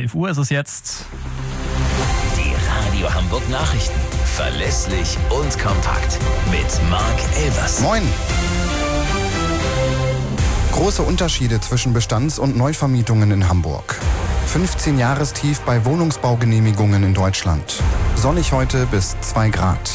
11 Uhr ist es jetzt. Die Radio Hamburg Nachrichten. Verlässlich und kompakt. Mit Marc Elvers. Moin! Große Unterschiede zwischen Bestands- und Neuvermietungen in Hamburg. 15 Jahrestief bei Wohnungsbaugenehmigungen in Deutschland. Sonnig heute bis 2 Grad.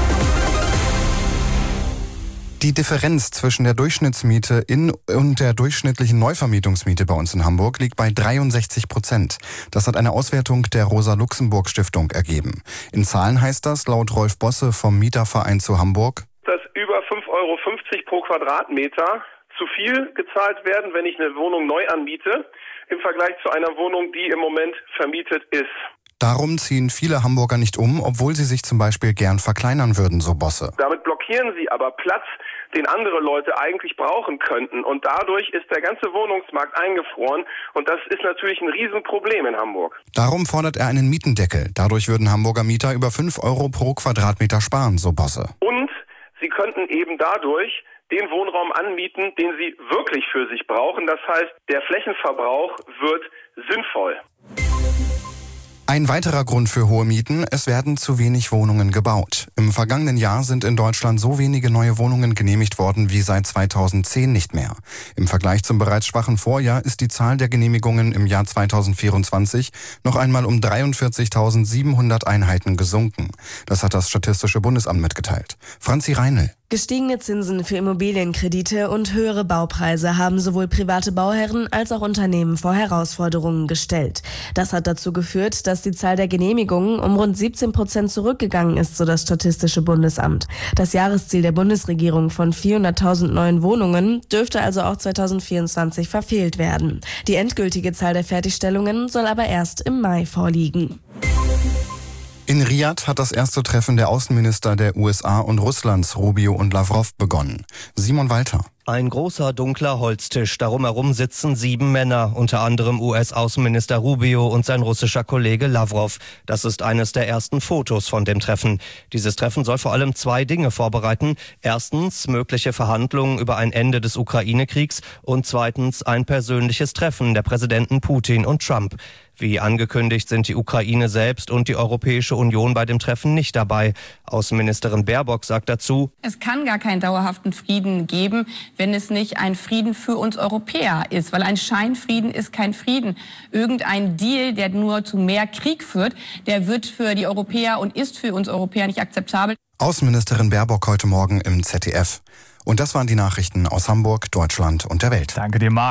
Die Differenz zwischen der Durchschnittsmiete und der durchschnittlichen Neuvermietungsmiete bei uns in Hamburg liegt bei 63%. Das hat eine Auswertung der Rosa-Luxemburg-Stiftung ergeben. In Zahlen heißt das, laut Rolf Bosse vom Mieterverein zu Hamburg, dass über 5,50 Euro pro Quadratmeter zu viel gezahlt werden, wenn ich eine Wohnung neu anmiete, im Vergleich zu einer Wohnung, die im Moment vermietet ist. Darum ziehen viele Hamburger nicht um, obwohl sie sich zum Beispiel gern verkleinern würden, so Bosse. Damit blockieren sie aber Platz, den andere Leute eigentlich brauchen könnten. Und dadurch ist der ganze Wohnungsmarkt eingefroren. Und das ist natürlich ein Riesenproblem in Hamburg. Darum fordert er einen Mietendeckel. Dadurch würden Hamburger Mieter über 5 Euro pro Quadratmeter sparen, so Bosse. Und sie könnten eben dadurch den Wohnraum anmieten, den sie wirklich für sich brauchen. Das heißt, der Flächenverbrauch wird sinnvoll. Ein weiterer Grund für hohe Mieten: Es werden zu wenig Wohnungen gebaut. Im vergangenen Jahr sind in Deutschland so wenige neue Wohnungen genehmigt worden wie seit 2010 nicht mehr. Im Vergleich zum bereits schwachen Vorjahr ist die Zahl der Genehmigungen im Jahr 2024 noch einmal um 43.700 Einheiten gesunken. Das hat das Statistische Bundesamt mitgeteilt. Franzi Reinl. Gestiegene Zinsen für Immobilienkredite und höhere Baupreise haben sowohl private Bauherren als auch Unternehmen vor Herausforderungen gestellt. Das hat dazu geführt, dass die Zahl der Genehmigungen um rund 17% zurückgegangen ist, so das Statistische Bundesamt. Das Jahresziel der Bundesregierung von 400.000 neuen Wohnungen dürfte also auch 2024 verfehlt werden. Die endgültige Zahl der Fertigstellungen soll aber erst im Mai vorliegen. In Riad hat das erste Treffen der Außenminister der USA und Russlands, Rubio und Lavrov, begonnen. Simon Walter. Ein großer, dunkler Holztisch. Darum herum sitzen 7 Männer, unter anderem US-Außenminister Rubio und sein russischer Kollege Lavrov. Das ist eines der ersten Fotos von dem Treffen. Dieses Treffen soll vor allem 2 Dinge vorbereiten. Erstens mögliche Verhandlungen über ein Ende des Ukraine-Kriegs und zweitens ein persönliches Treffen der Präsidenten Putin und Trump. Wie angekündigt sind die Ukraine selbst und die Europäische Union bei dem Treffen nicht dabei. Außenministerin Baerbock sagt dazu: Es kann gar keinen dauerhaften Frieden geben, wenn es nicht ein Frieden für uns Europäer ist. Weil ein Scheinfrieden ist kein Frieden. Irgendein Deal, der nur zu mehr Krieg führt, der wird für die Europäer und ist für uns Europäer nicht akzeptabel. Außenministerin Baerbock heute Morgen im ZDF. Und das waren die Nachrichten aus Hamburg, Deutschland und der Welt. Danke dir, Marc.